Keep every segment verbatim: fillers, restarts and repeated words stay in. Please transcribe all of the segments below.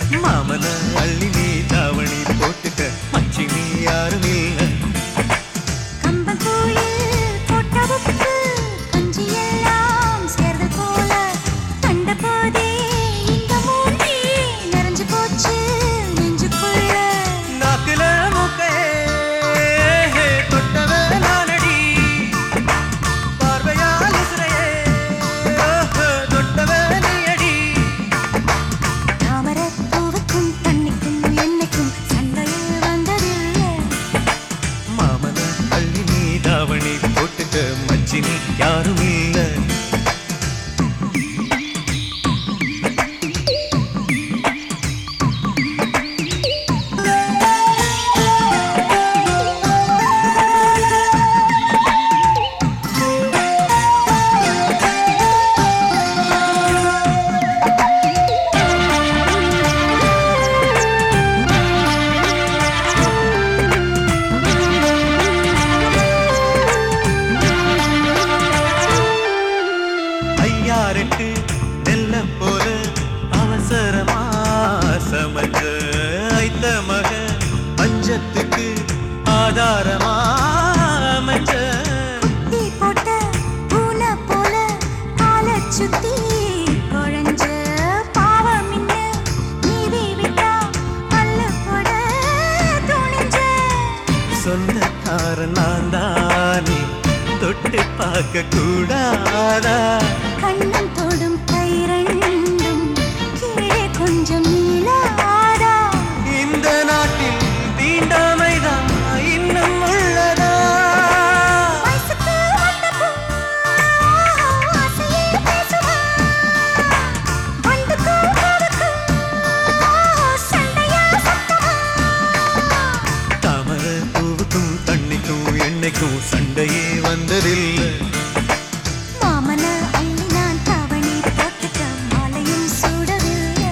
மாமன அள்ளி நீ தாவணி போட்டுக்க மச்சி நீ யாரும் இல்ல கம்பங்கூழில் போட்ட உப்பு கொஞ்சி எல்லாம் சேர்ந்து போல கண்ட போதே இந்த மூஞ்சி நிறைஞ்சு போச்சு நெஞ்சுக்குள்ள நாக்குல மூக்கே தொட்டவே நானடி பார்வையால் இசையே தொட்டவே நீயடி தாமரப் பூவுக்கும் தண்ணிக்கும் என்னைக்கும் சண்டையில் வந்ததில்லை மாமன அள்ளி நீ தாவணி போட்டுக்க மச்சி நீ யாரும் இல்ல ஐயாரெட்டு நெல்ல போல அவசரமா சமைச்ச ஐத்த மக பஞ்சத்துக்கு ஆதாரமா அமைச்ச தீ போட்ட பூனை போல காலைச் சுத்தி குழஞ்ச பாவம் இன்ன நீதி விட்டா பல்லு போட துணிஞ்ச சொந்தக்காரன் நான் தானே தொட்டு பார்க்க கூடாதா கண்ணன் தொடும் கை ரெண்டும் கீழே கொஞ்சம் நீளாதா இந்த நாட்டில் தீண்டாமைதான் இன்னும் உள்ளதா வயசுக்கு வந்த பூ ஆசையே பேசுவா வண்டுக்கும் பூவுக்கும் சண்டையா சத்தமா தாமர பூவுக்கும் தண்ணிக்கும் எண்ணெய்க்கும் சண்டையே வந்ததில்லை மாமன அள்ளி நான் தாவணி போட்டுக்க மாலையும் சூடவில்லை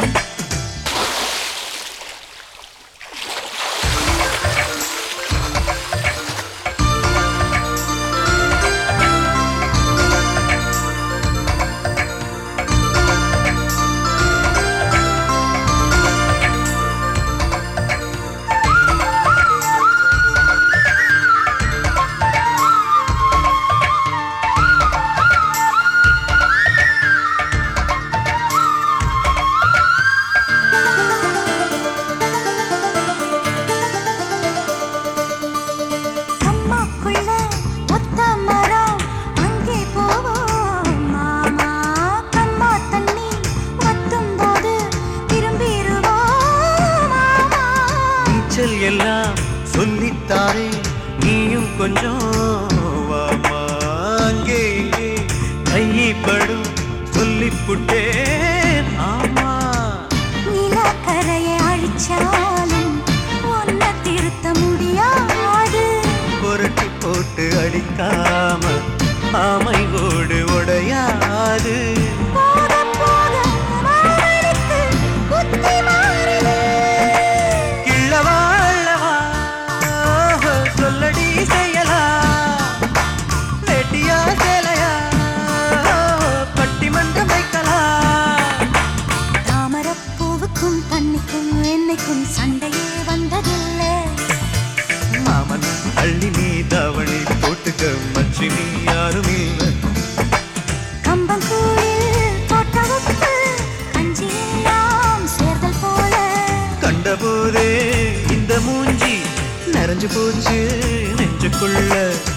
அம்மாக்குள்ள ஒத்த மரம் அங்கே போவோம் மாமா கம்மா தண்ணி வத்தும் போது திரும்பிடுவோம் மாமா நீச்சல் எல்லாம் சொல்லித்தாரே நீயும் கொஞ்சம் வாமா அங்கே இங்கே கைப்படும் சொல்லிப்புட்டே ஆமா நிலக்கரையை அழிச்சாலும் ஒன்ன திருத்த முடியாது புரட்டி போட்டு அடிக்காம ஆமை ஓடு உடையாது போக போக மாமனுக்கு புத்தி மாறுது கிள்ளவா அள்ளவா சொல்லடி செய்யலா வெட்டியா சேலையா பட்டிமன்றம் வைக்கலாம் தாமரப் பூவுக்கும் தண்ணிக்கும் என்னைக்கும் சண்டையே வந்ததில்லை மாமன் அள்ளி நீ தாவணி போட்டுக்க மச்சி நீ யாரும் இல்ல கம்பங்கூழில் போட்ட உப்பு கஞ்சி எல்லாம் சேர்தல் போல கண்டபோதே இந்த மூஞ்சி நிறைஞ்சு போச்சு நெஞ்சுக்குள்ள